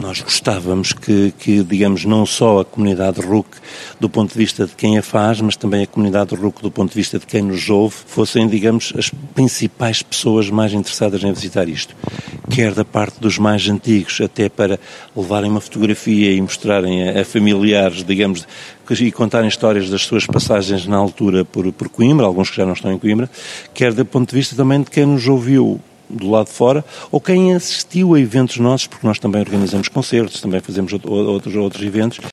Nós gostávamos que, digamos, não só a comunidade RUC, do ponto de vista de quem a faz, mas também a comunidade RUC, do ponto de vista de quem nos ouve, fossem, digamos, as principais pessoas mais interessadas em visitar isto. Quer da parte dos mais antigos, até para levarem uma fotografia e mostrarem a familiares, digamos, e contarem histórias das suas passagens na altura por Coimbra, alguns que já não estão em Coimbra, quer do ponto de vista também de quem nos ouviu do lado de fora, ou quem assistiu a eventos nossos, porque nós também organizamos concertos, também fazemos outros eventos,